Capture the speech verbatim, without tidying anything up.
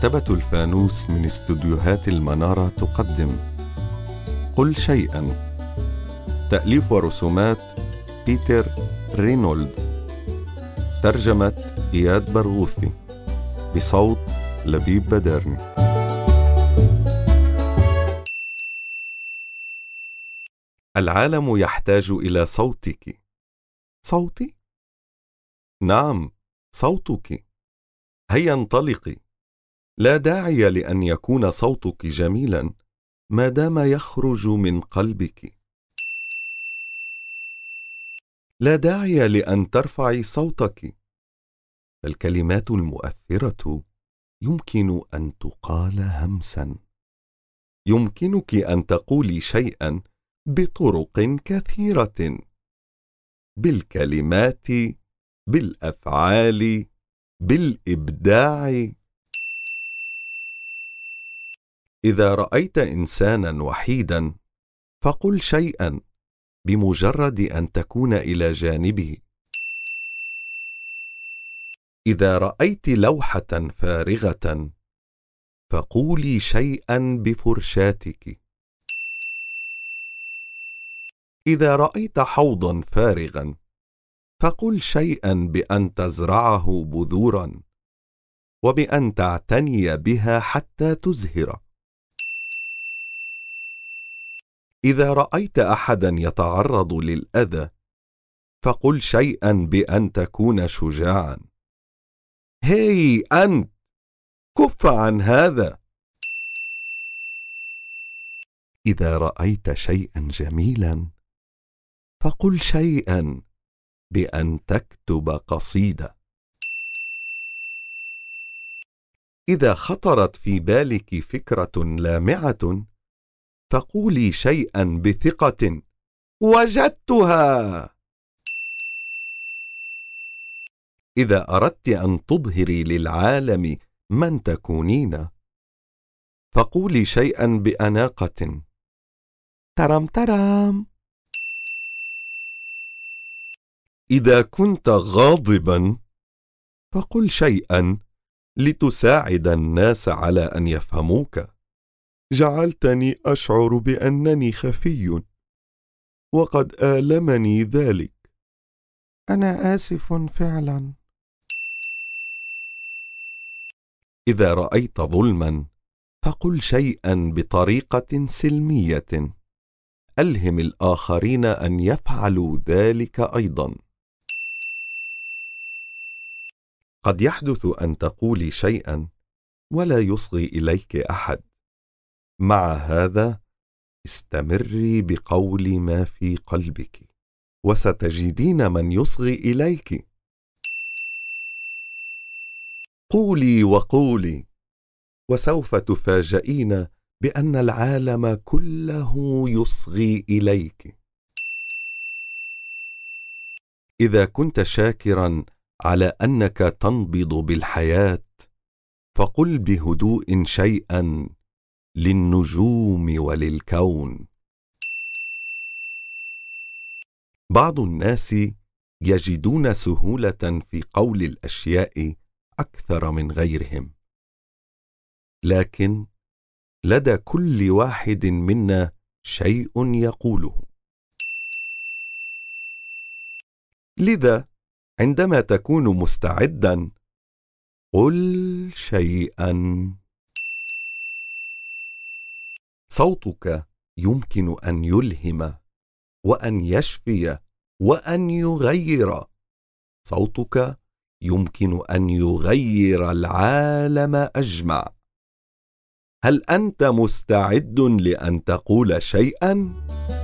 مكتبة الفانوس من استوديوهات المنارة تقدم قل شيئا. تأليف ورسومات بيتر رينولدز، ترجمة إياد برغوثي، بصوت لبيب بدارني. العالم يحتاج إلى صوتك. صوتي؟ نعم، صوتك. هيا انطلقي. لا داعي لأن يكون صوتك جميلا ما دام يخرج من قلبك. لا داعي لأن ترفعي صوتك. الكلمات المؤثرة يمكن أن تقال همسا. يمكنك أن تقولي شيئا بطرق كثيرة، بالكلمات، بالأفعال، بالإبداع. إذا رأيت إنسانا وحيدا فقل شيئا بمجرد أن تكون إلى جانبه. إذا رأيت لوحة فارغة فقولي شيئا بفرشاتك. إذا رأيت حوضا فارغا فقل شيئا بأن تزرعه بذورا وبأن تعتني بها حتى تزهر. إذا رأيت أحدا يتعرض للأذى فقل شيئا بأن تكون شجاعا. هاي أنت، كف عن هذا. إذا رأيت شيئا جميلا فقل شيئا بأن تكتب قصيدة. إذا خطرت في بالك فكرة لامعة فقولي شيئا بثقة: وجدتها. إذا أردت أن تظهري للعالم من تكونين فقولي شيئا بأناقة: ترم ترم. إذا كنت غاضبا فقل شيئا لتساعد الناس على أن يفهموك: جعلتني أشعر بأنني خفي وقد آلمني ذلك. أنا آسف فعلا. إذا رأيت ظلما فقل شيئا بطريقة سلمية. ألهم الآخرين أن يفعلوا ذلك أيضا. قد يحدث أن تقولي شيئا ولا يصغي إليك أحد. مع هذا استمري بقول ما في قلبك وستجدين من يصغي إليك. قولي وقولي وسوف تفاجئين بأن العالم كله يصغي إليك. إذا كنت شاكرا على أنك تنبض بالحياة فقل بهدوء شيئا للنجوم وللكون. بعض الناس يجدون سهولة في قول الأشياء أكثر من غيرهم، لكن لدى كل واحد منا شيء يقوله. لذا عندما تكون مستعدا قل شيئا. صوتك يمكن أن يلهم وأن يشفي وأن يغير. صوتك يمكن أن يغير العالم أجمع. هل أنت مستعد لأن تقول شيئا؟